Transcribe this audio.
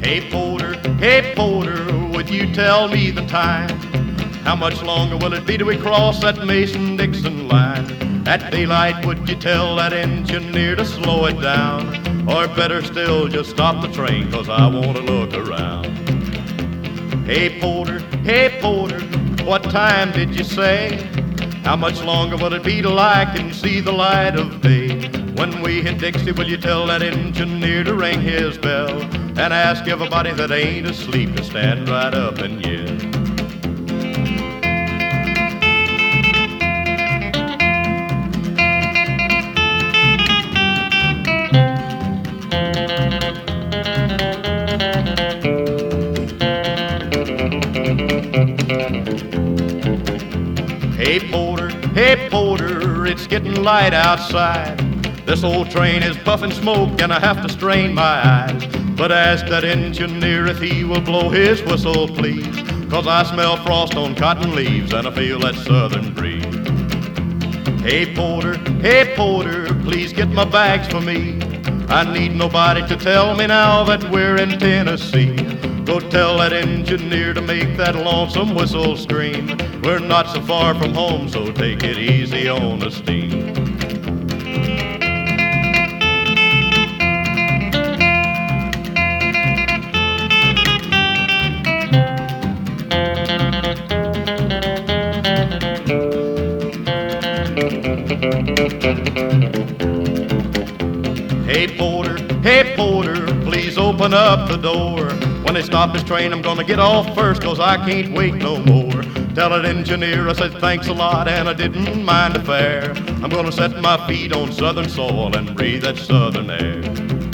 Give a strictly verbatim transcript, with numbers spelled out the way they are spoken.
Hey porter, hey porter, would you tell me the time? How much longer will it be till we cross that Mason-Dixon line? At daylight, would you tell that engineer to slow it down? Or better still, just stop the train, 'cause I want to look around. Hey porter, hey porter, what time did you say? How much longer will it be till I can see the light of day? When we hit Dixie, will you tell that engineer to ring his bell and ask everybody that ain't asleep to stand right up and yell? Hey porter, hey porter, it's getting light outside. This old train is puffing smoke and I have to strain my eyes. But ask that engineer if he will blow his whistle, please, 'cause I smell frost on cotton leaves and I feel that southern breeze. Hey porter, hey porter, please get my bags for me. I need nobody to tell me now that we're in Tennessee. Go tell that engineer to make that lonesome whistle scream. We're not so far from home, so take it easy on the steam. Hey porter, hey porter, please open up the door. When they stop this train, I'm gonna get off first, 'cause I can't wait no more. Tell that engineer I said thanks a lot and I didn't mind the fare. I'm gonna set my feet on southern soil and breathe that southern air.